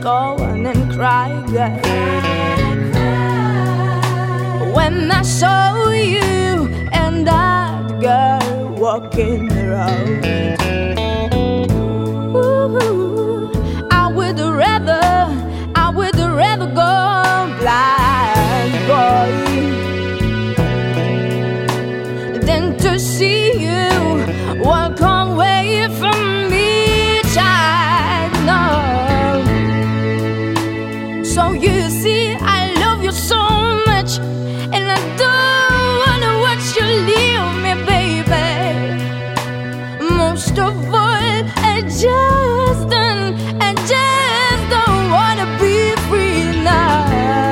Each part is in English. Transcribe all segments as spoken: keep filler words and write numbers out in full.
go on and cry again. When I saw you and that girl walking around, ooh, I would rather, I would rather go blind, boy, than to see you walk away from me, child. No. So you see, I love you so much, and I don't wanna watch you leave me, baby. Most of all, I just don't, I just don't wanna be free now.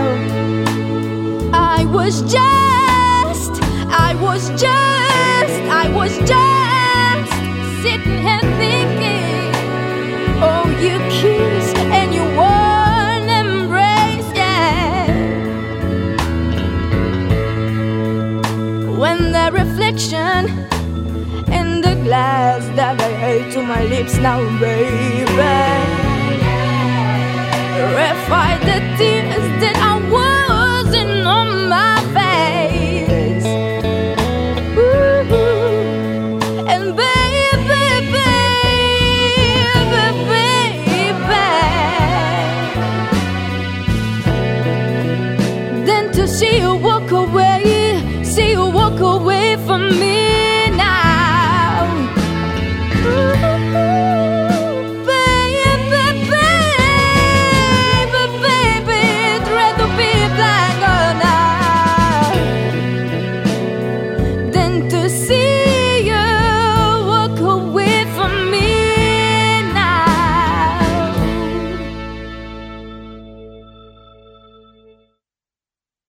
I was just, I was just, I was just sitting here thinking, oh, you kiss and you warm embrace, yeah. When the reflection in the glass that I hate to my lips now, baby, verify the tears that I was in on my face. Ooh, and baby, baby, baby, then to see you walk